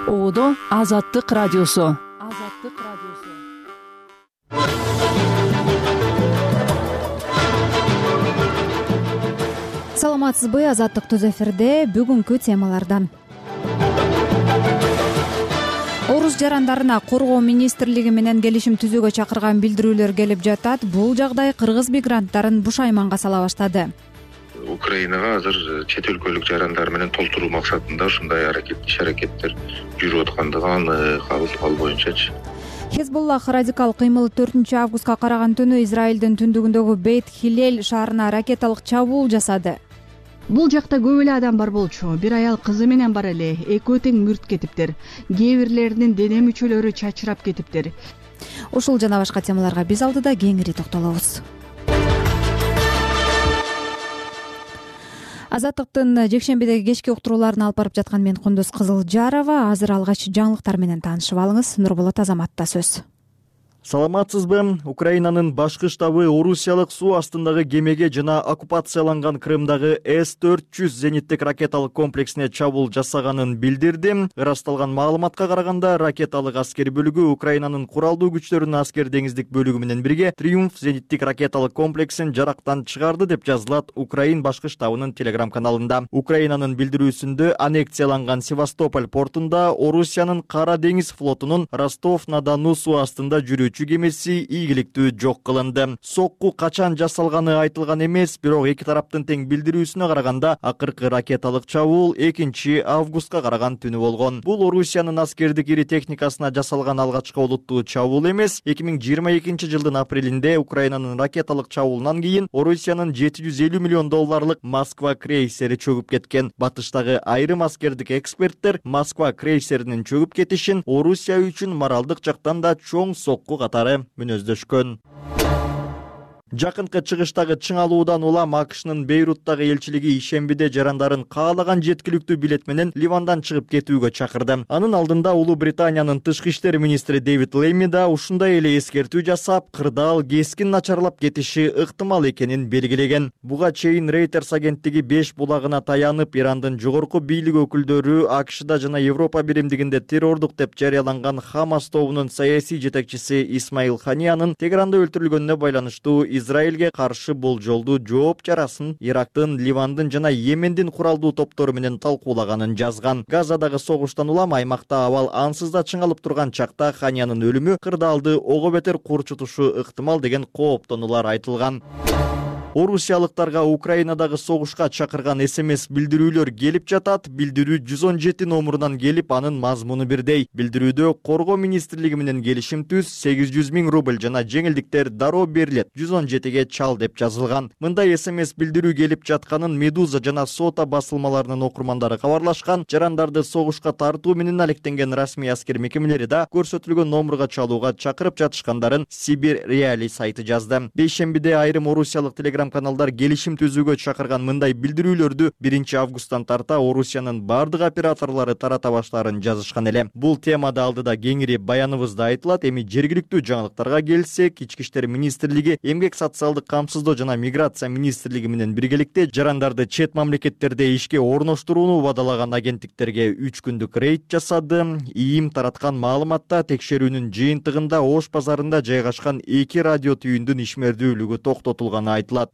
Оодо Азаттык радиосу. Саламатсызбы, Азаттык түз эфирде. Бүгүнкү темалардан: орус жарандарына коргоо министрлиги менен келишим түзүүгө чакырган билдирүүлөр келип жатат. Бул жагдай кыргыз мигранттарын бушайманга сала баштады. Украинага азыр чет өлкөлүк жарандар менен толтуруу максатында ушундай иш-аракеттер жүрүп аткандыгы анык. Ал боюнчачы Хезбуллах радикал кыймыл 4-августка караган түнү Израилдин түндүгүндөгү Бейт Хилель шаарына ракеталык чабуул жасады. Бул жакта көп эле адам бар болчу. Бир аял кызы менен бар эле. Экөө тең мүрт кетиптир. Кээ бирлеринин дене мүчөлөрү чачырап кетиптир. Ушул жана башка темаларга биз алдыда кеңири токтолобуз. Азаттыктын жекшембидеги кечки уктурууларын алып барып жаткан мен Кундуз Кызылжарова. Азыр алгач жаңылыктар менен таанышып алыңыз. Нурболот Азаматта сөз. Саламатсызбы? Украинанын башкы штабы Орусиялык суу астындагы кемеге жана оккупацияланган Крымдагы С-400 зениттик ракеталык комплексине чабуул жасаганын билдирди. Ырасталган маалыматка караганда, ракеталык аскер бөлүгү Украинанын куралдуу күчтөрүнүн аскер деңиздик бөлүгү менен бирге Триумф зениттик ракеталык комплексин жарактан чыгарды деп жазылат Украин башкы штабынын телеграм-каналында. Украинанын билдирүүсүндө аннексияланган Севастополь портунда Орусиянын Кара деңиз флотунун Ростов-на-Дону суу астында жүрүүчү кемеси ийгиликтүү жок кылынды. Сокку качан жасалганы айтылган эмес, бирок эки тараптын тең билдирүүсүнө караганда, акыркы ракеталык чабуул 2-августка караган түнү болгон. Бул Орусиянын аскердик ири техникасына жасалган алгачкы олуттуу чабуул эмес. 2022 жылдын апрелинде Украинанын ракеталык чабуулунан кийин Орусиянын $750 миллион Москва крейсери чөгүп кеткен. Батыштагы айрым аскердик эксперттер Москва крейсеринин чөгүп кетишин Орусия үчүн моралдык жактан да чоң сокку катары мүнөздөшкөн. Жакынкы чыгыштагы чыңалуудан улам АКШнын Бейруттагы элчилиги ишембиде жарандарын каалаган жеткиликтүү билет менен Ливандан чыгып кетүүгө чакырды. Анын алдында Улуу Британиянын тышкы иштер министри Дэвид Лейми да ушундай эле эскертүү жасап, кырдаал кескин начарлап кетиши ыктымал экенин белгилеген. Буга чейин Reuters агенттиги 5 булагына таянып, Ирандын жогорку бийлик өкүлдөрү АКШда жана Европа биримдигинде террордук деп жарыяланган Хамас тобунун саясий жетекчиси Исмаил Ханиянын Тегеранда өлтүрүлгөнүнө байланыштуу Израилге каршы болжолдуу жооп чарасын Ирактын, Ливандын жана Йемендин куралдуу топтору менен талкуулаганын жазган. Газадагы согуштан улам аймакта абал ансыз да чыңалып турган чакта Ханиянын өлүмү кырдаалды ого бетер курчутушу ыктымал деген кооптонуулар айтылган. Орусиялыктарга Украинадагы согушка чакырган СМС билдирүүлөр келип жатат. Билдирүү 117 номурунан келип, анын мазмуну бирдей. Билдирүүдө коргоо министрлиги менен келишим түз, 800 000 рубль жана жеңилдиктер дароо берилет. 117ге чал деп жазылган. Мындай СМС билдирүү келип жатканын Медуза жана Сота басылмаларынын окурмандары кабарлашкан. Жарандарды согушка тартуу менен алектенген расмий аскер мекемелери да көрсөтүлгөн номурга чалууга чакырып жатышкандарын Сибир Реали сайты жазды. Бейшембиде айрым орусиялык каналдар келишим түзүүгө чакырган мындай билдирүүлөрдү 1-августтан тарта Орусиянын бардык операторлору тарата баштаарын жазышкан эле. Бул темада алдыда кеңири баяныбызда айтылат. Эми жергиликтүү жаңылыктарга келсек, Ички иштер министрлиги, Эмгек социалдык камсыздоо жана миграция министрлиги менен биргеликте жарандарды чет мамлекеттерде ишке орноштурууну убадалаган агенттиктерге 3 күндүк рейд жасады. ИИМ тараткан маалыматта текшерүүнүн жыйынтыгында Ош базарында жайгашкан 2 радио түйүндүн ишмердүүлүгү токтотулганы айтылат.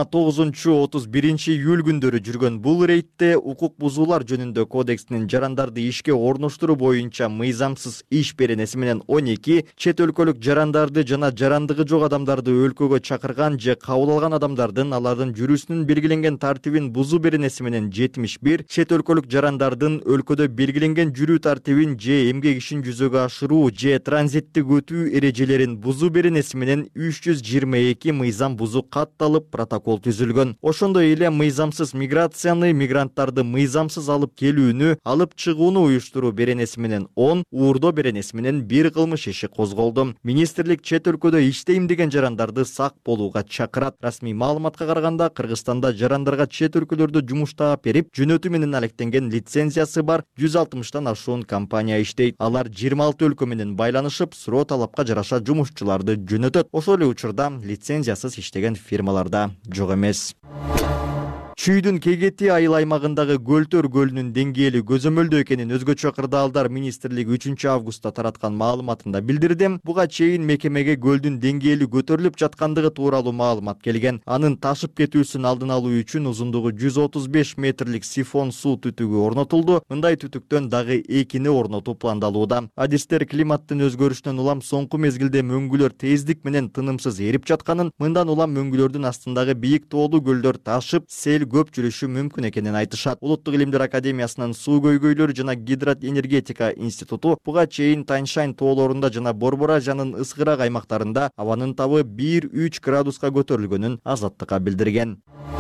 29-31 июль күндөрү жүргөн бул рейдте укук бузуулар жөнүндө кодекстин жарандарды ишке орноштуруу боюнча мыйзамсыз иш беренеси менен 12, чет өлкөлүк жарандарды жана жарандыгы жок адамдарды өлкөгө чакырган же кабыл алган адамдардын алардын жүрүүсүнүн белгиленген тартибин бузуу беренеси менен 71, чет өлкөлүк жарандардын өлкөдө белгиленген жүрүү тартибин же эмгек ишин жүзөгө ашыруу же транзиттик өтүү эрежелерин бузуу беренеси менен 322 мыйзам бузуу катталып протокол түзүлгөн. Ошондой эле мыйзамсыз миграцияны, мигранттарды мыйзамсыз алып келүүнү, алып чыгууну уюштуруу беренеси менен 10, уурдоо беренеси менен 1 кылмыш иши козголду. Министрлик чет өлкөдө иштейм деген жарандарды сак болууга чакырат. Расмий маалыматка караганда, Кыргызстанда жарандарга чет өлкөлөрдө жумуш таап берип, жөнөтүү менен алектенген лицензиясы бар 160тан ашуун компания иштейт. Алар 26 өлкө менен байланышып, суроо талапка жараша жумушчуларды жөнөтөт. Ошол эле учурда лицензиясыз иштеген фирмаларда жок эмес. Чүйдүн Кегети айыл аймагындагы Көлтөр көлүнүн деңгээли көзөмөлдүү экенин өзгөчө кырдаалдар министрлиги 3 августта тараткан маалыматында билдирди. Буга чейин мекемеге көлдүн деңгээли көтөрүлүп жаткандыгы тууралуу маалымат келген. Анын ташып кетүүсүн алдын алуу үчүн узундугу 135 метрлик сифон суу түтүгү орнотулду. Мындай түтүктөн дагы 2 орнотуу пландалууда. Адистер климаттын өзгөрүшүнөн улам соңку мезгилде мөңгүлөр тездик менен тынымсыз эрип жатканын, мындан улам мөңгүлөрдүн астындагы бийик тоолуу көлдөр ташып, сел көп жүрүшү мүмкүн экенин айтышат. Улуттук илимдер академиясынын суу көйгөйлөрү жана гидроэнергетика институту буга чейин Таньшань тоолорунда жана Борборажанын ысгырак аймактарында абанын табы 1-3 градуска көтөрүлгөнүн Азаттыкка билдирген.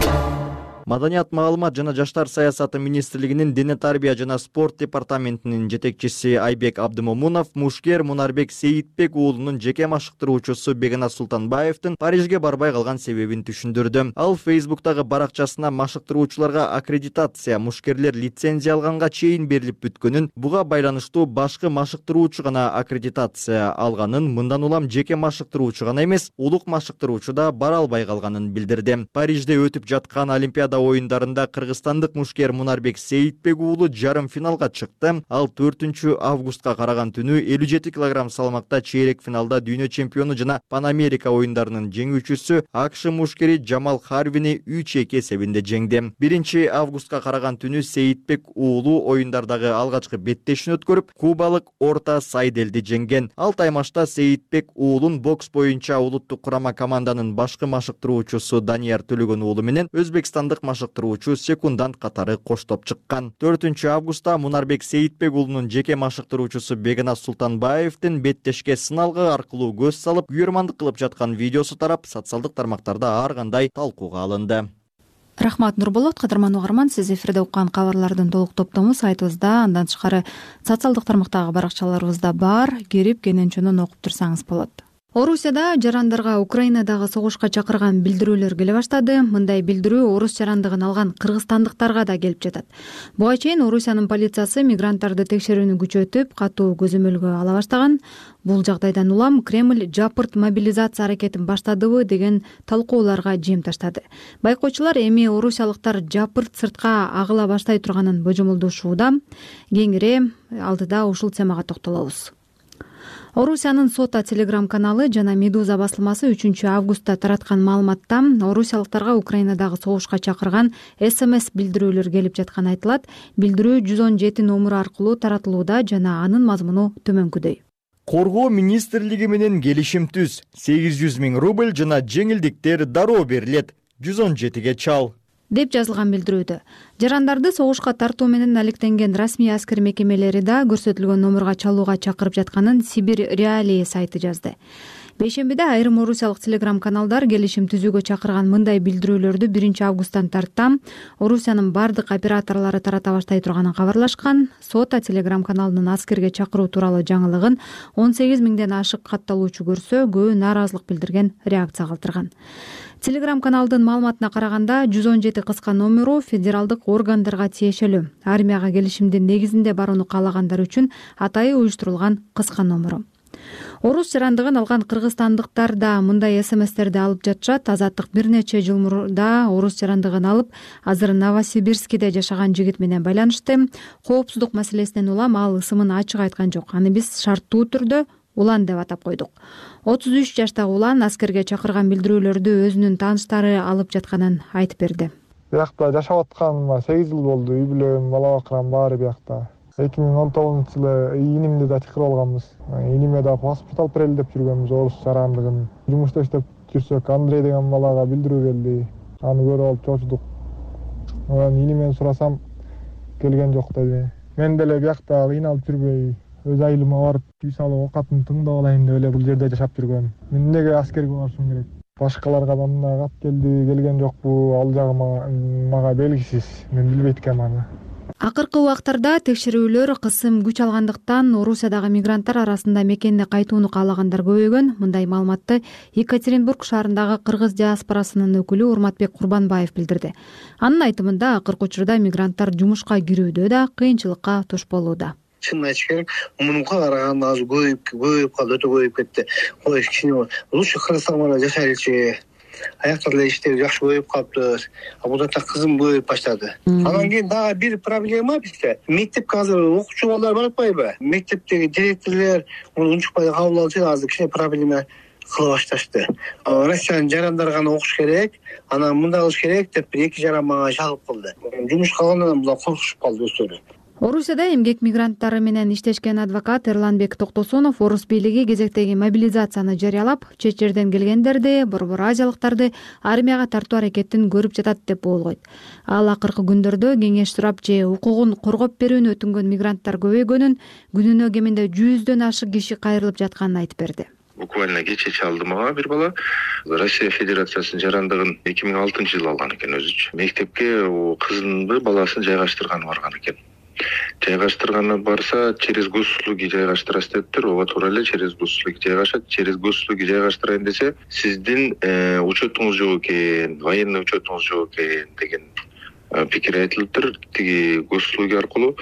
Маданият, маалымат жана жаштар саясаты министрлигинин дене тарбия жана спорт департаментинин жетекчиси Айбек Абдымомунов мушкер Мунарбек Сейитбек уулунун жеке машыктыруучусу Бегназ Султанбаевдин Парижге барбай калган себебин түшүндүрдү. Ал Фейсбуктагы баракчасына машыктыруучуларга аккредитация, мушкерлер лицензия алганга чейин берилип бүткөнүн, буга байланыштуу башкы машыктыруучу гана аккредитация алганын, мындан улам жеке машыктыруучу гана эмес, улук машыктыруучу да бара албай калганын билдирди. Парижде өтүп жаткан Олимпиада оюндарында кыргызстандык мушкер Мунарбек Сейитбек уулу жарым финалга чыкты. Ал 4 августка караган түнү 57 кг салмакта чейрек финалда дүйнө чемпиону жана Пан-Америка оюндарынын жеңүүчүсү АКШ мушкери Джамал Харвини 3-2 эсебинде жеңди. 1 августка караган түнү Сейитбек уулу оюндардагы алгачкы беттешин өткөрүп, кубалык Орта Сайделди жеңген. Ал таймашта Сейитбек уулун бокс боюнча улуттук курама команданын башкы машыктыруучусу Данияр Төлөгөн уулу менен өзбекстандык машыктыруучу секундант катары коштоп чыккан. 4 августта Мунарбек Сейитбек уулунун жеке машыктыруучусу Бегназ Султанбаевдин беттешке сыналгы аркылуу көз салып, күйөрмандык кылып жаткан видеосу тарап, социалдык тармактарда ар кандай талкууга алынды. Рахмат Нурболот. Кадырман угарман, сиз эфирде уккан кабарлардын толук топтому сайтыбызда, андан тышкары социалдык тармактагы баракчаларыбызда бар. Кирип кененчөнөн окуп турсаңыз болот. Орусияда жарандарга Украинадагы согушка чакырган билдирүүлөр келе баштады. Мындай билдирүү орус жарандыгын алган кыргызстандыктарга да келип жатат. Буга чейин Орусиянын полициясы мигранттарды текшерүүнү күчөтүп, катуу көзөмөлгө ала баштаган. Бул жагдайдан улам Кремль жапырт мобилизация аракетин баштадыбы деген талкууларга жем таштады. Байкоочулар эми орусиялыктар жапырт сыртка агыла баштай турганын божомолдошууда. Кеңири алдыда ушул темага токтолобуз. Орусиянын Сота телеграм-каналы жана Медуза басылмасы 3 августта тараткан маалыматта орусиялыктарга Украинадагы согушка чакырган СМС билдирүүлөр келип жатканы айтылат. Билдирүү 117 номеру аркылуу таратылууда жана анын мазмуну төмөнкүдөй. Коргоо министрлиги менен келишим түз. 800 000 рубль жана жеңилдиктер дароо берилет. 117ге чал деп жазылган билдирүүдө. Жарандарды согушка тартуу менен алектенген расмий аскер мекемелери да көрсөтүлгөн номерга чалууга чакырып жатканын Сибирь Реалии сайты жазды. Бейшембиде айрым орусиялык телеграм-каналдар келишим түзүүгө чакырган мындай билдирүүлөрдү 1 августтан тарттан Орусиянын бардык операторлору тарата баштай турганын кабарлашкан. Сота телеграм-каналынын аскерге чакыруу тууралуу жаңылыгын 18 000ден ашык катталуучу көрсө, көбү нааразылык билдирген, реакция калтырган. Телеграм-каналдын маалыматына караганда 117 кыска номеру федералдык органдарга тиешелүү. Армияга келишимдин негизинде барууну каалагандар үчүн атайы уюштурулган кыска номеру. Орус жарандыгын алган кыргызстандыктар да мындай СМСтерди алып жатышат. Азаттык бир нече жыл мурда орус жарандыгын алып, азыр Новосибирскиде жашаган жигит менен байланышты. Коопсуздук маселесинен улам ал ысымын ачык айткан жок. Аны биз шарттуу түрдө Улан деп атап койдук. 33 жаштагы Улан аскерге чакырган билдирүүлөрдү өзүнүн тааныштары алып жатканын айтып берди. Биякта жашап атканыма 8 жыл болду. Үй бүлөм, бала бакырам баары биякта. 2019-жылы инимди да чакырып алганбыз. Иниме да паспорт алып берели деп жүргөнбүз орус жарандыгын. Жумушта иштеп жүрсөк, Андрей деген балага билдирүү келди. Аны көрүп алып чочудук. Инимен сурасам келген жок деди. Мен деле биякта кыйналып жүрбөй, өз айылыма барып, үй салып окатын тыңдап алайын деп эле бул жерде жашап жүргөм. Мен эмнеге аскерге барышым керек? Башкаларга да мындай кат келген жокпу, ал жагы мага белгисиз. Мен билбейт экенмин аны. Акыркы убактарда текшерүүлөр кысым күч алгандыктан Орусиядагы мигранттар арасында мекенине кайтууну каалагандар көбөйгөн. Мындай маалыматты Екатеринбург шаарындагы кыргыз диаспорасынын өкүлү Урматбек Курбанбаев билдирди. Анын айтымында акыркы учурда мигранттар жумушка кирүүдө да кыйынчылыкка туш болууда. Чын айтыш керек, мунуга караганда азыр көбөйүп калды, өтө көбөйүп кетти. Кой кичине лучше Кыргызстанда жашайлычы аякта деле иштеп жакшы көбөйүп калыптыр. Бул жакта кызым көбөйүп баштады. Анан кийин дагы бир проблема бизде. Мектепке азыр окуучу балдар барып атпайбы? Мектептеги директорлор муну унчукпай кабыл алышы азыр кичине проблема кыла башташты. Россиянын жарандары гана окуш керек, анан мындай кылыш керек деп бир эки жаран мага чалып калды. Жумуш калгандан булар коркушуп калды өздөрү. Орусияда эмгек мигранттары менен иштешкен адвокат Эрланбек Токтосунов орус бийлиги кезектеги мобилизацияны жарыялап, чет жерден келгендерди, борбор азиялыктарды армияга тартуу аракетин көрүп жатат деп болгойт. Ал акыркы күндөрдө кеңеш сурап же укугун коргоп берүүнү өтүнгөн мигранттар көбөйгөнүн, күнүнө кеминде 100дөн ашык киши кайрылып жатканын айтып берди. Буквально кече чалды мага бир бала. Россия Федерациясынын жарандыгын 2006-жылы алган экен өзүчү. Мектепке кызынды баласын жайгаштырганы барган экен. Жайгаштырганы барса, через госуслуги жайгаштырасыз дептир. Ооба туура эле, через госуслуги жайгашат. Через госуслуги жайгаштырайын десе, сиздин учетуңуз жок экен, военный учетуңуз жок экен деген пикир айтылыптыр. Тиги госуслуги аркылуу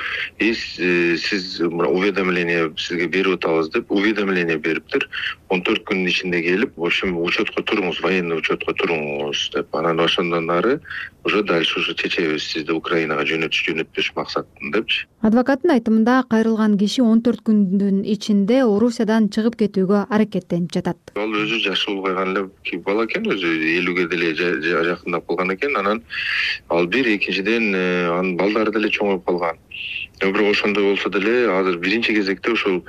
сиз уведомление сизге берип атабыз деп уведомление бериптир. 14 күнүн ичинде келип, в общем, учетко туруңуз, военный учетко туруңуз деп. Анан ошондон ары уже дальше уже чечебиз сизди Украинага жөнөтпөш максатында депчи. Адвокаттын айтымында кайрылган киши 14 күндүн ичинде Орусиядан чыгып кетүүгө аракеттенип жатат. Ал өзү жашы улгайган эле бала экен, өзү 50ге деле жакындап калган экен. Анан ал бир экинчиден анын балдары деле чоңоюп калган. Бирок ошондой болсо деле азыр биринчи кезекте ушул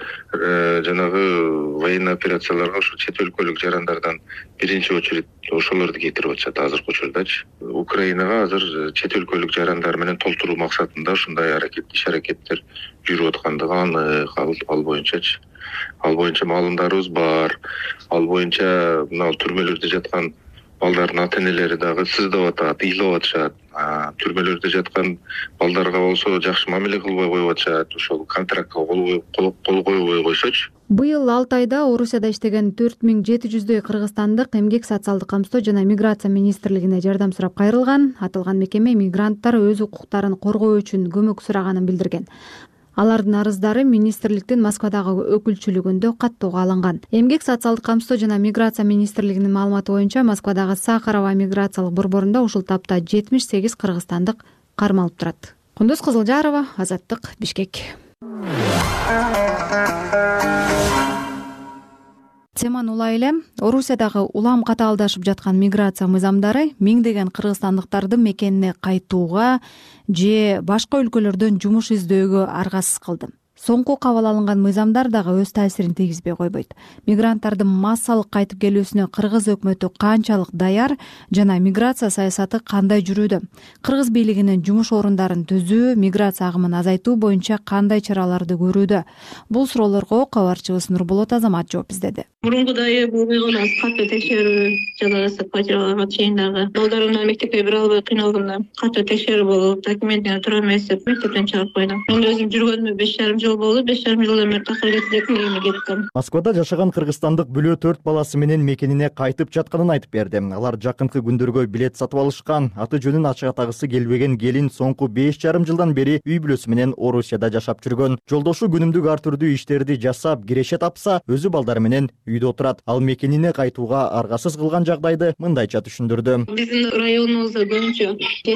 жанагы военный операцияларга ушул чет өлкөлүк жарандардан биринчи очередь ошолорду кетирип атышат азыркы учурдачы. Украинага азыр чет өлкөлүк жарандар менен толтуруу максатында ушундай иш-аракеттер жүрүп аткандыгы анык. Ал боюнчачы. Ал боюнча маалымдарыбыз бар. Ал боюнча мына түрмөлөрдө жаткан балдардын ата-энелери дагы сыздап атат, ыйлап атышат. Түрмөлөрдө жаткан балдарга болсо жакшы мамиле кылбай коюп атышат. Ошол контрактка кол койбой койсочу. Быйыл 6 айда Орусияда иштеген 4700дөй кыргызстандык эмгек социалдык камсоо жана миграция министрлигине жардам сурап кайрылган. Аталган мекеме мигранттар өз укуктарын коргоо үчүн көмөк сураганын билдирген. Алардын арыздары министрликтин Москвадагы өкүлчүлүгүндө каттоого алынган. Эмгек социалдык камсоо жана миграция министрлигинин маалыматы боюнча Москвадагы Сахарова миграциялык борборунда ушул тапта 78 кыргызстандык кармалып турат. Кундуз Кызылжарова, Азаттык, Бишкек. Теманы улай эле Орусиядагы улам катаалдашып жаткан миграция мыйзамдары миңдеген кыргызстандыктарды мекенине кайтууга же башка өлкөлөрдөн жумуш издөөгө аргасыз кылды. Соңку кабыл алынган мыйзамдар дагы өз таасирин тийгизбей койбойт. Мигранттардын массалык кайтып келүүсүнө кыргыз өкмөтү канчалык даяр жана миграция саясаты кандай жүрүүдө? Кыргыз бийлигинин жумуш орундарын түзүү, миграция агымын азайтуу боюнча кандай чараларды көрүүдө? Бул суроолорго кабарчыбыз Нурболот Азамат жооп издеди. Мурункудай болбойгон катуу текшерүү жалгасып качырганга чейин дагы балдарымды мектепке бере албай кыйналганда катуу текшерүү болуп, документине туура эмес деп мектептен чыгарып койдум. Мен өзүм жүргөнүмө 5,5 жыл болду. 5,5 жылдан бери такыр кеттим. Москвада жашаган кыргызстандык бүлө 4 баласы менен мекенине кайтып жатканын айтып берди. Алар жакынкы күндөргө билет сатып алышкан. Аты жөнүн ачык атагысы келбеген келин соңку 5,5 жылдан бери үй бүлөсү менен Орусияда жашап жүргөн. Жолдошу күнүмдүк ар түрдүү иштерди жасап, киреше тапса, өзү балдары менен үйдө отурат. Ал мекенине кайтууга аргасыз кылган жагдайды мындайча түшүндүрдү. Биздин районубузда көбүнчө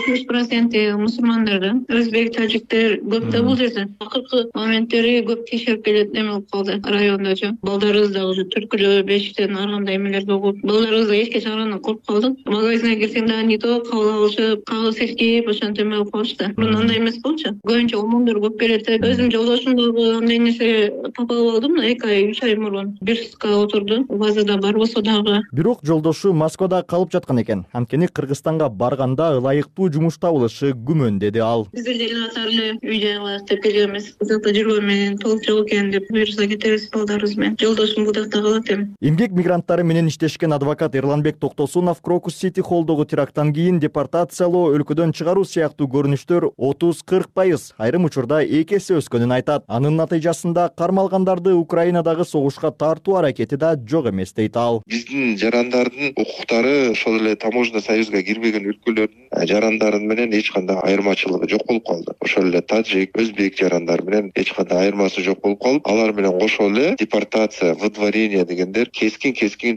70% мусулмандар, өзбек, тажиктер көп да бул жерде. Акыркы моменттери көп текшерип келет эме болуп калды райондочу. Балдарыбыз да уже түркүлөө, бешиктен ар кандай эмелерди угуп, балдарыбыз да эчке чыгаргандан коркуп калдык. Магазинге кирсең дагы не то кабыл алышып, кагыс эскип, ошентип эме болуп калышты. Мурун андай эмес болчу. Көбүнчө омондор көп келет. Өзүм жолдошум дагы андай нерсе тап алып алдым, 2 ай, 3 ай мурун. Бир суткага отурду. Базада бар болсо дагы. Бирок жолдошу Москвада калып жаткан экен. Анткени Кыргызстанга барганда ылайыктуу жумуш табылышы күмөн, деди ал. Биздер деле атар эле үй жай алайык деп келгенбиз. Бузакта жүргөн менен толук жок экен деп буюрса кетебиз балдарыбыз менен. Жолдошум бузакта калат эми. Эмгек мигранттары менен иштешкен адвокат Эрланбек Токтосунов Крокус Сити холлдогу теракттан кийин депортациялоо, өлкөдөн чыгаруу сыяктуу көрүнүштөр 30-40%, айрым учурда 2 эсе өскөнүн айтат. Анын натыйжасында кармалгандарды Украинадагы согушка тартуу аракети да жок эмес дейт ал. Биздин жарандардын укуктары ошол эле таможня союзга кирбеген өлкөлөрдүн жарандары менен эч кандай айырмачылыгы жок болуп калды. Ошол эле тажик, өзбек жарандары менен эч кандай айырмасы жок болуп калып, алар менен кошо эле депортация, выдворение дегендер кескин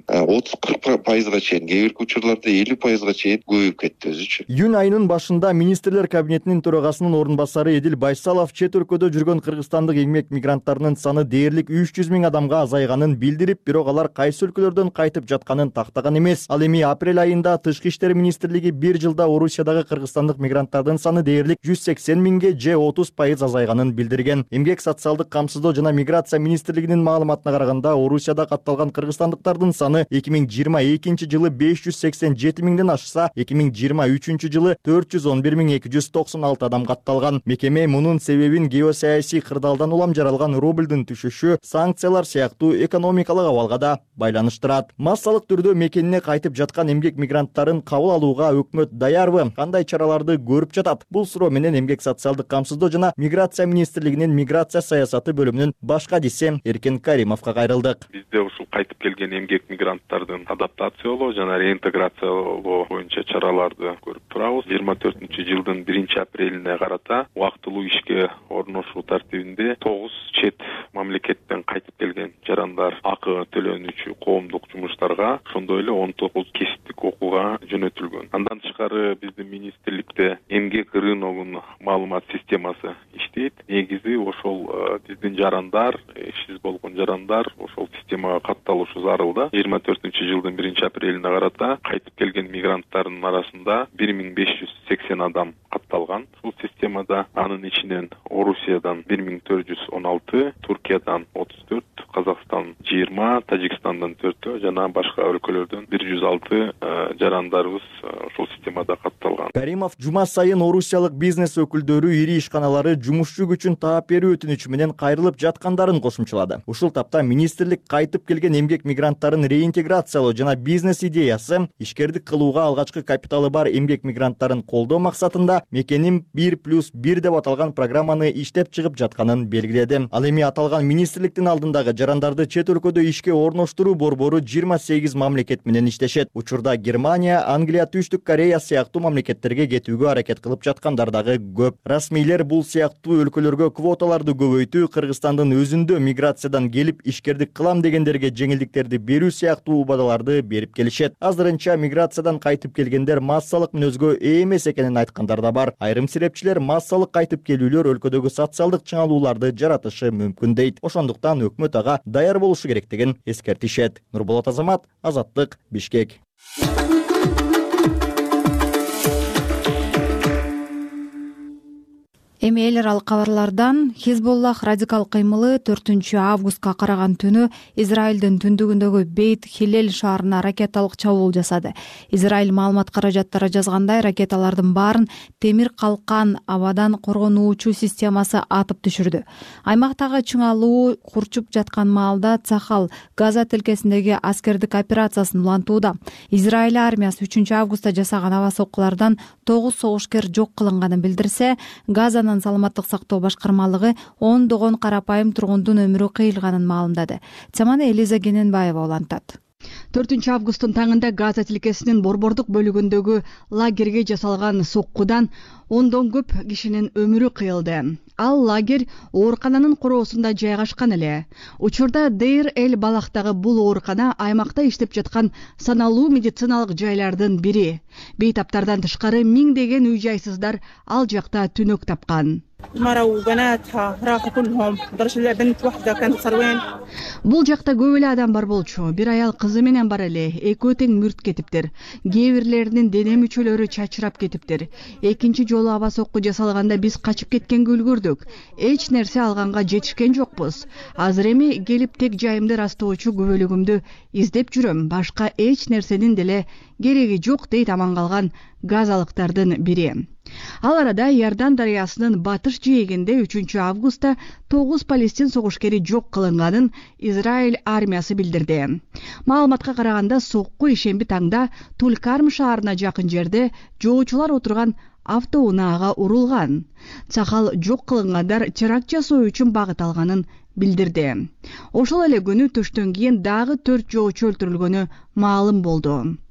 30-40% чейин, кээ бирки учурларда 50% чейин көбөйүп кетти өзүчө. Июнь айынын башында министрлер кабинетинин төрагасынын орун басары Эдил Байсалов чет өлкөдө жүргөн кыргызстандык эмгек мигранттарынын саны дээрлик 300 000 адамга азайганын билдирип, бирок алар кайсы өлкөлөрдөн кайтып жатканын тактаган эмес. Ал эми апрель айында Тышкы иштер министрлиги бир жылда Орусиядагы кыргызстандык мигранттардын саны дээрлик 180 000ге же 30% азайганын билдирген. Эмгек социалдык камсыздоо жана миграция министрлигинин маалыматына караганда, Орусияда катталган кыргызстандыктардын саны 2022 жылы 587 000ден ашса, 2023 жылы 411 296 адам катталган. Мекеме мунун себебин геосаясий кырдаалдан улам жаралган рубльдун түшүшү, санкциялар сыяктуу экономикалык абалга да байланыштырат. Массалык түрдө мекенине кайтып жаткан эмгек мигранттарын кабыл алууга өкмөт даярбы? Кандай чараларды көрүп жатат? Бул суроо менен Эмгек социалдык камсыздоо жана миграция министрлигинин миграция саясаты бөлүмүнүн баш кадиси Эркен Каримовго кайрылдык. Бизде ушул кайтып келген эмгек мигранттардын адаптациялоо жана реинтеграциялоо боюнча чараларды көрүп турабыз. 24-жылдын 1-апрелине карата убактылуу ишке орношуу тартибинде 9 чет мамлекеттен кайтып келген жарандар акы төлөнүүчү коомдук жумуштарга, ошондой эле 19 кесиптик окууга жөнөтүлгөн. Андан тышкары биздин министрликте эмгек рыногунун маалымат системасы иштейт. Негизи ошол биздин жарандар, ишсиз болгон жарандар ошол системага катталышы зарыл. 24-жылдын 1-апрелине карата кайтып келген мигранттардын арасында 1580 адам катталган ушул системада. Анын ичинен Орусиядан 1416, Туркиядан 34, Казакстан 20, Тажикстандан 4 жана башка өлкөлөрдөн 106 жарандарыбыз ушул системада катталган. Каримов жума сайын орусиялык бизнес өкүлдөрү ири ишканалары жумушчу күчүн таап берүү өтүнүчү менен кайрылып жаткандарын кошумчалады. Ушул тапта министрлик кайтып келген эмгек мигранттарын реинтеграциялоо жана бизнес идеясы, ишкердик кылууга алгачкы капиталы бар эмгек мигранттарын колдоо максатында мекеним 1+1 деп аталган программаны иштеп чыгып жатканын белгиледи. Ал эми аталган министрликтин алдындагы жарандарды чет өлкөдө ишке орноштуруу борбору 28 мамлекет менен иштешет. Учурда Германия, Англия, Түштүк Корея сыяктуу мамлекеттерге кетүүгө аракет кылып жаткандар дагы көп. Расмийлер бул сыяктуу өлкөлөргө квоталарды көбөйтүү, Кыргызстандын өзүндө миграциядан келип ишкердик кылам дегендерге жеңилдиктерди берүү сыяктуу убадаларды берип келишет. Азырынча миграциядан кайтып келгендер массалык мүнөзгө ээ эмес экенин айткандар да бар. Айрым серепчилер массалык кайтып келүүлөр өлкөдөгү социалдык чыңалууларды жаратышы мүмкүн дейт. Ошондуктан өкмөт ага даяр болушу керектигин эскертишет. Нурболот Азамат, Азаттык, Бишкек. Эми эл аралык кабарлардан Хизбуллах радикал кыймылы 4-августка караган түнү Израилдин түндүгүндөгү Бейт Хилел шаарына ракеталык чабуул жасады. Израиль маалымат каражаттары жазгандай, ракеталардын баарын темир калкан абадан коргонуучу системасы атып түшүрдү. Аймактагы чыңалуу курчуп жаткан маалда Цахал Газа тилкесиндеги аскердик операциясын улантууда. Израиль армиясы 3-августта жасаган аба соккулардан 9 согушкер жок кылынганын билдирсе, Газа саламаттык сактоо башкармалыгы ондогон карапайым тургундун өмүрү кыйылганын маалымдады. Теманы Элиза Гененбаева улантат. 4-августтун таңында Газа тилкесинин борбордук бөлүгүндөгү лагерге жасалган соккудан ондон көп кишинин өмүрү кыйылды. Ал лагерь оорукананын короосунда жайгашкан эле. Учурда Дейр эль Балахтагы бул оорукана аймакта иштеп жаткан саналуу медициналык жайлардын бири. Бейтаптардан тышкары миңдеген үй жайсыздар ал жакта түнөк тапкан. Бул жакта көп эле адам бар болчу. Бир аял кызы менен бар эле. Экөө тең мүрт кетиптир. Кээ бирлеринин дене мүчөлөрү чачырап кетиптир. Экинчи жолу аба сокку жасалганда биз качып кеткенге үлгүрдүк. Эч нерсе алганга жетишкен жокпуз. Азыр эми келип тек жайымды растоочу күбөлүгүмдү издеп жүрөм. Башка эч нерсенин деле кереги жок, дейт аман калган газалыктардын бири. Ал арада Иордан дарыясынын батыш жээгинде 3-августта 9 палестин согушкери жок кылынганын Израиль армиясы билдирди. Маалыматка караганда, сокку ишемби таңда Тулькарм шаарына жакын жерде жоочулар отурган автоунаага урулган. Цахал жок кылынгандар теракт жасоо үчүн багыт алганын билдирди. Ошол эле күнү төштөн кийин дагы 4 жоочу өлтүрүлгөнү маалым болду.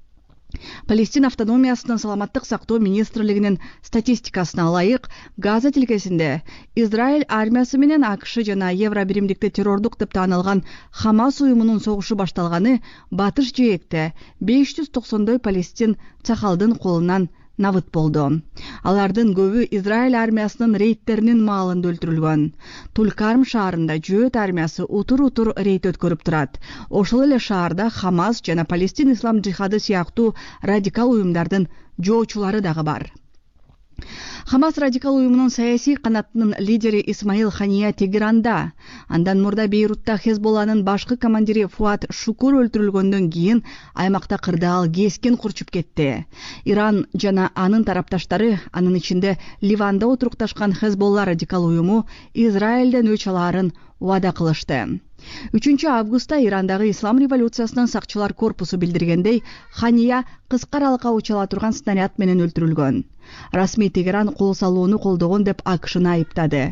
Палестин автономиясынын саламаттык сактоо министрлигинин статистикасына ылайык, Газа тилкесинде Израиль армиясы менен АКШ жана Евро биримдикти террордук деп таанылган Хамас уюмунун согушу башталганы батыш жээкте 590 палестин цахалдын колунан набыт болду. Алардын көбү Израиль армиясынын рейдтеринин маалында өлтүрүлгөн. Тулкарм шаарында жөөт армиясы утур рейд өткөрүп турат. Ошол эле шаарда Хамас жана Палестин ислам жихады сыяктуу радикал уюмдардын жоочулары дагы бар. Хамас радикал уюмунун саясий канатынын лидери Исмаил Хания Тегеранда, андан мурда Бейрутта Хезболланын башкы командири Фуат Шукур өлтүрүлгөндөн кийин аймакта кырдаал кескин курчуп кетти. Иран жана анын тарапташтары, анын ичинде Ливанда отурукташкан Хезболла радикал уюму Израилден өч алаарын убада кылышты. 3-августта Ирандагы ислам революциясынын сакчылар корпусу билдиргендей, Хания кыска аралыкка учала турган снаряд менен өлтүрүлгөн. Расмий Тегеран кол салууну колдогон деп АКШны айыптады.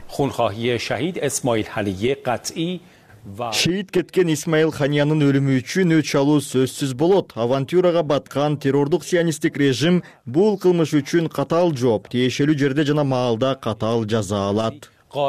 Шейит кеткен Исмаил Ханиянын өлүмү үчүн өч алуу сөзсүз болот. Авантюрага баткан террордук сионисттик режим бул кылмыш үчүн катаал жооп, тиешелүү жерде жана маалда катаал жаза алат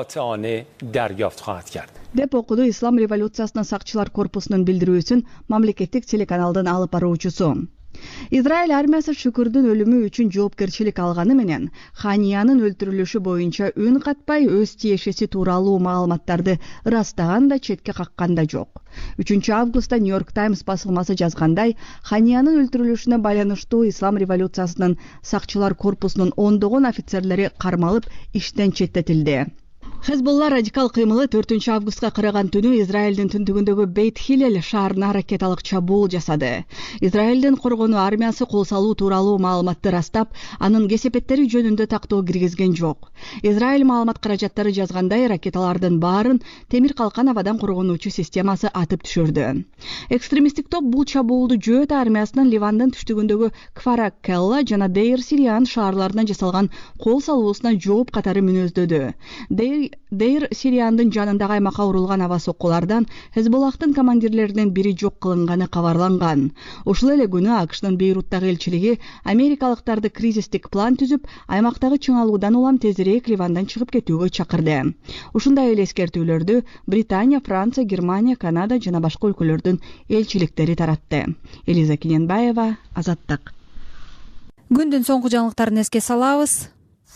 деп окуду ислам революциясынын сакчылар корпусунун билдирүүсүн мамлекеттик телеканалдын алып баруучусу. Израиль армиясы Шукурдун өлүмү үчүн жоопкерчилик алганы менен Ханиянын өлтүрүлүшү боюнча үн катпай өз тиешеси тууралуу маалыматтарды ырастаган да четке каккан да жок. 3-августта Нью-Йорк Таймс басылмасы жазгандай, Ханиянын өлтүрүлүшүнө байланыштуу ислам революциясынын сакчылар корпусунун ондогон офицерлери кармалып, иштен четтетилди. Хезболла радикал кыймылы 4-августка караган түнү Израилдин түндүгүндөгү Бейт-Хилель шаарына ракеталык чабуул жасады. Израилдин коргонуу армиясы кол салуу тууралуу маалыматты растап, анын кесепеттери жөнүндө тактоо киргизген жок. Израиль маалымат каражаттары жазгандай, ракеталардын баарын темир калкан абадан коргонуучу системасы атып түшүрдү. Экстремисттик топ бул чабуулду жөөт армиясынын Ливандын түштүгүндөгү Кфара-Келла жана Дейр-Сириан шаарларынан жасалган кол салуусуна жооп катары мүнөздөдү. Дейр Сириандын жанындагы аймакка урулган аба соккулардан Хезболлахтын командирлеринин бири жок кылынганы кабарланган. Ошол эле күнү АКШнын Бейруттагы элчилиги америкалыктарды кризистик план түзүп, аймактагы чыңалуудан улам тезирээк Ливандан чыгып кетүүгө чакырды. Ушундай эле эскертүүлөрдү Британия, Франция, Германия, Канада жана башка өлкөлөрдүн элчиликтери таратты. Элиза Кененбаева, Азаттык. Күндүн соңку жаңылыктарын эске салабыз.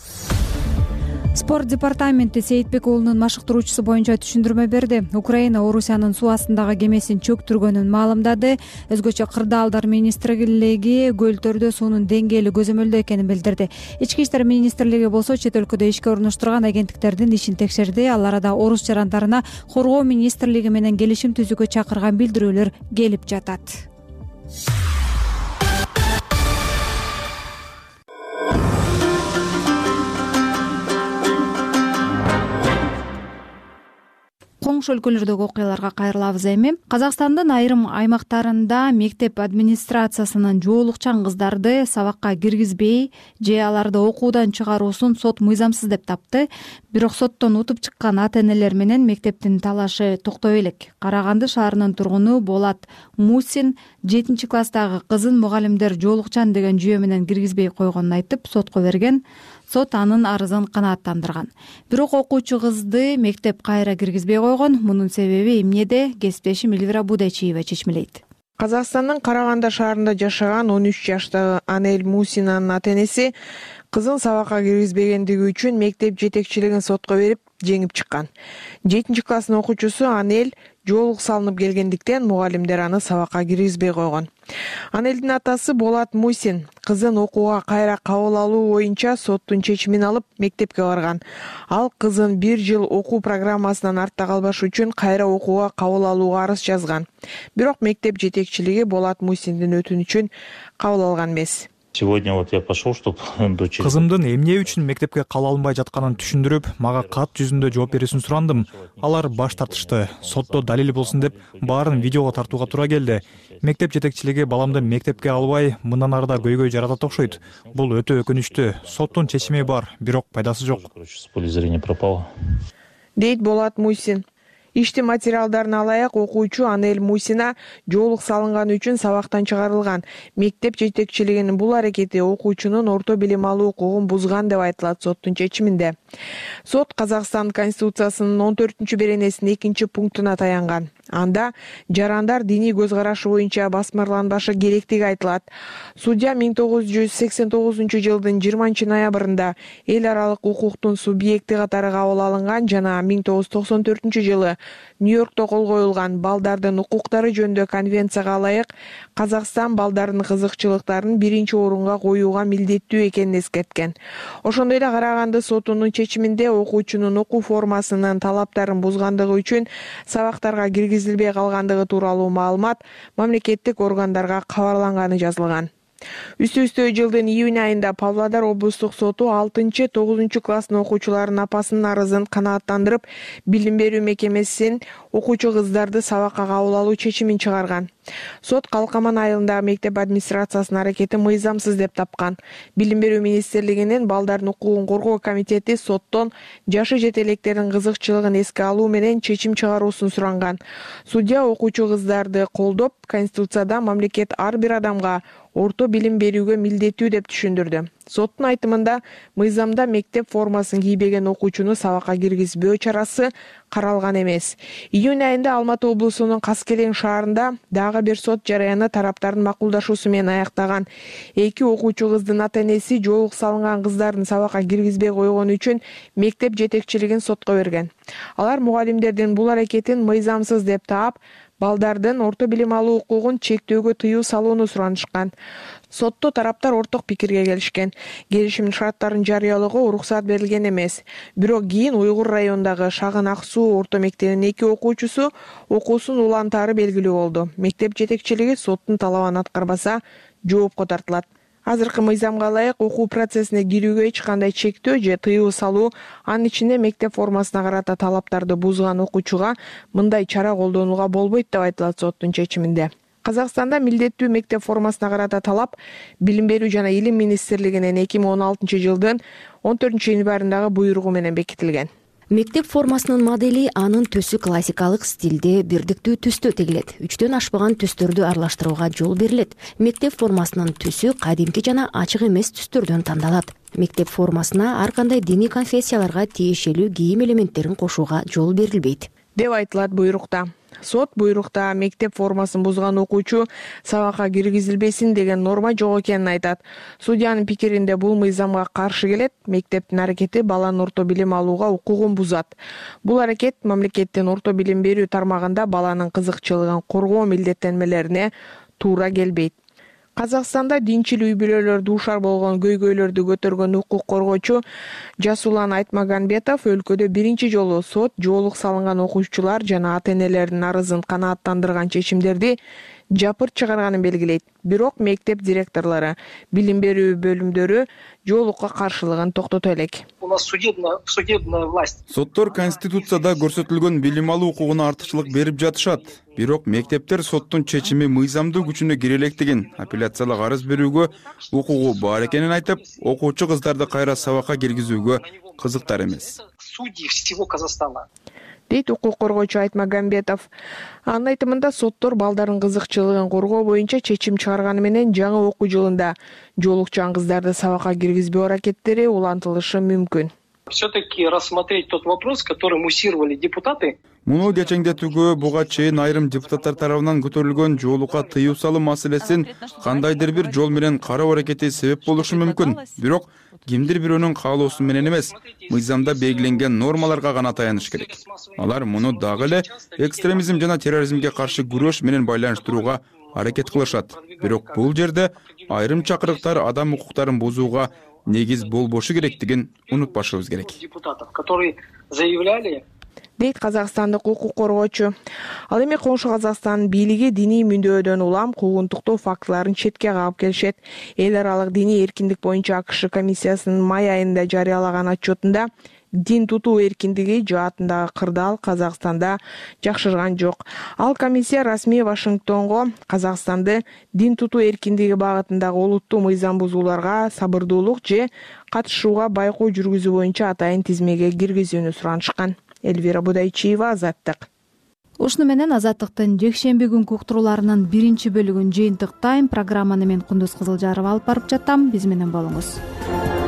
Спорт департаменти Сейитбек уулунун машыктыруучусу боюнча түшүндүрмө берди. Украина Орусиянын суу астындагы кемесин чөктүргөнүн маалымдады. Өзгөчө кырдаалдар министрлиги көлдөрдө суунун деңгээли көзөмөлдүү экенин билдирди. Ички иштер министрлиги болсо чет өлкөдө ишке орноштурган агенттиктердин ишин текшерди. Ал арада орус жарандарына коргоо министрлиги менен келишим түзүүгө чакырган билдирүүлөр келип жатат. Коңшу өлкөлөрдөгү окуяларга кайрылабыз эми. Казакстандын айрым аймактарында мектеп администрациясынын жоолукчан кыздарды сабакка киргизбей же аларды окуудан чыгаруусун сот мыйзамсыз деп тапты. Бирок соттон утуп чыккан ата-энелер менен мектептин талашы токтой элек. Караганды шаарынын тургуну Болат Мусин 7-класстагы кызын мугалимдер жоолукчан деген жүйө менен киргизбей койгонун айтып, сотко берген. Сот анын арызын канааттандырган. Бирок окуучу кызды мектеп кайра киргизбей койгон. Мунун себеби эмнеде? Кесиптешим Эльвира Будачиева чечмелейт. Казакстандын Караганда шаарында жашаган 13 жаштагы Анель Мусинанын ата-энеси кызын сабакка киргизбегендиги үчүн мектеп жетекчилигин сотко берип, жеңип чыккан. 7-класстын окуучусу Анель жоолук салынып келгендиктен мугалимдер аны сабакка киргизбей койгон. Анелдин атасы Болат Мусин кызын окууга кайра кабыл алуу боюнча соттун чечимин алып мектепке барган. Ал кызын 1 жыл окуу программасынан артта калбаш үчүн кайра окууга кабыл алууга арыз жазган. Бирок мектеп жетекчилиги Болат Мусиндин өтүнүчүн кабыл алган эмес. Сегодня вот я пошел, чтобы дочери. Кызымдын эмне үчүн мектепке кабыл алынбай жатканын түшүндүрүп, мага кат жүзүндө жооп берүүсүн сурандым. Алар баш тартышты. Сотто далил болсун деп баарын видеого тартууга туура келди. Мектеп жетекчилиги баламды мектепке албай, мындан арыда көйгөй жаратат окшойт. Бул өтө өкүнүчтүү. Соттун чечими бар, бирок пайдасы жок. Дейт Болат Мусин. Иштин материалдарын алайык, окуучу Анель Мусина жоолук салынганы үчүн сабактан чыгарылган. Мектеп жетекчилигинин бул аракети окуучунун орто билим алуу укугун бузган деп айтылат соттун чечиминде. Сот Казакстан Конституциясынын 14-беренесинин 2-пунктуна таянган. Анда жарандар диний көз карашы боюнча басмырланбашы керектиги айтылат. Судья 1989-жылдын 20-ноябрында эл аралык укуктун субъекти катары кабыл алынган жана 1994-жылы Нью-Йоркто кол коюлган балдардын укуктары жөнүндө конвенцияга ылайык Казакстан балдардын кызыкчылыктарын биринчи орунга коюуга милдеттүү экенин эскерткен. Ошондой эле Караганды сотунун чечиминде окуучунун окуу формасынын талаптарын бузгандыгы үчүн сабактарга киргизилбей калгандыгы тууралуу маалымат мамлекеттик органдарга кабарланганы жазылган. Үстө-үстө жылдын июнь айында Павлодар облустук соту 6-9 класстын окуучуларынын апасынын арызын канааттандырып, билим берүү мекемесинин окуучу кыздарды сабакка кабыл алуу чечимин чыгарган. Сот Калкаман айылындагы мектеп администрациясынын аракети мыйзамсыз деп тапкан. Билим берүү министрлигинин балдардын укугун коргоо комитети соттон жашы жете электердин кызыкчылыгын эске алуу менен чечим чыгаруусун суранган. Судья окуучу кыздарды колдоп, Конституцияда мамлекет ар бир адамга орто билим берүүгө милдеттүү деп түшүндүрдү. Соттун айтымында мыйзамда мектеп формасын кийбеген окуучуну сабакка киргизбөө чарасы каралган эмес. Июнь айында Алматы облусунун Каскелең шаарында дагы бир сот жараяны тараптардын макулдашуусу менен аяктаган. Эки окуучу кыздын ата-энеси жоолук салынган кыздардын сабакка киргизбей койгону үчүн мектеп жетекчилигин сотко берген. Алар мугалимдердин бул аракетин мыйзамсыз деп таап, балдардын орто билим алуу укугун чектөөгө тыюу салууну суранышкан. Сотто тараптар орток пикирге келишкен. Келишимдин шарттарын жарыялоого уруксат берилген эмес. Бирок кийин Уйгур районундагы Шагын Ак Суу орто мектебинин 2 окуучусу окуусун улантаары белгилүү болду. Мектеп жетекчилиги соттун талабын аткарбаса жоопко тартылат. Азыркы мыйзамга ылайык окуу процессине кирүүгө эч кандай чектөө же тыюу салуу, анын ичинде мектеп формасына карата талаптарды бузган окуучуга мындай чара колдонууга болбойт деп айтылат соттун чечиминде. Казакстанда милдеттүү мектеп формасына карата талап Билим берүү жана Илим министрлигинин 2016-жылдын 14-январындагы буйругу менен бекитилген. Мектеп формасынын модели анын түсү классикалык стилде бирдиктүү түстө тегилет. 3төн ашпаган түстөрдү аралаштырууга жол берилет. Мектеп формасынын түсү кадимки жана ачык эмес түстөрдөн тандалат. Мектеп формасына ар кандай диний конфессияларга тиешелүү кийим элементтерин кошууга жол берилбейт деп айтылат буйрукта. Сот буйрукта мектеп формасын бузган окуучу сабакка киргизилбесин деген норма жок экенин айтат. Судьянын пикиринде бул мыйзамга каршы келет. Мектептин аракети баланын орто билим алууга укугун бузат. Бул аракет мамлекеттин орто билим берүү тармагында баланын кызыкчылыгын коргоо милдеттенмелерине туура келбейт. Казакстанда динчил үй-бүлөлөр дуушар болгон көйгөйлөрдү көтөргөн укук коргоочу Жасулан Айтмаганбетов өлкөдө биринчи жолу сот жоолук салынган окуучулар жана ата-энелердин арызын канааттандырган чечимдерди жапырт чыгарганын белгилейт. Бирок мектеп директорлору, билим берүү бөлүмдөрү жоолукка каршылыгын токтото элек. У нас судебная власть. Соттор Конституцияда көрсөтүлгөн билим алуу укугуна артыкчылык берип жатышат. Бирок мектептер соттун чечими мыйзамдуу күчүнө кире электигин, апелляциялык арыз берүүгө укугу бар экенин айтып, окуучу кыздарды кайра сабакка киргизүүгө кызыктар эмес. Судьи всего Казахстана. Дейт укук коргоочу Айтмаганбетов. Анын айтымында соттор балдардын кызыкчылыгын коргоо боюнча чечим чыгарганы менен жаңы окуу жылында жоолукчан кыздарды сабакка киргизбөө аракеттери улантылышы мүмкүн. Все-таки рассмотреть тот вопрос, который муссировали депутаты. Муну кечеңдетүүгө буга чейин айрым депутаттар тарабынан көтөрүлгөн жоолукка тыюу салуу маселесин кандайдыр бир жол менен кароо аракети себеп болушу мүмкүн. Бирок кимдир бирөөнүн каалоосу менен эмес, мыйзамда белгиленген нормаларга гана таяныш керек. Алар муну дагы эле экстремизм жана терроризмге каршы күрөш менен байланыштырууга аракет кылышат. Бирок бул жерде айрым чакырыктар адам укуктарын бузууга негиз болбошу керектигин унутпашыбыз керек. Депутатов, которые заявляли, дейт казакстандык укук коргоочу. Ал эми коңшу Казакстан бийлиги диний мүндөдөн улам куугунтуктоо фактыларын четке кагып келишет. Эл аралык диний эркиндик боюнча АКШ комиссиясынын май айында жарыялаган отчетунда дин тутуу эркиндиги жаатындагы кырдаал Казакстанда жакшырган жок. Ал комиссия расмий Вашингтонго Казакстанды дин тутуу эркиндиги багытындагы олуттуу мыйзам бузууларга сабырдуулук же катышууга байкоо жүргүзүү боюнча атайын тизмеге киргизүүнү суранышкан. Эльвира Будайчиева, Азаттык. Ушуну менен Азаттыктын жекшемби күнкү уктурууларынын биринчи бөлүгүн жыйынтыктайм. Программаны мен Кундуз Кызылжарова алып барып жатам. Биз менен болуңуз.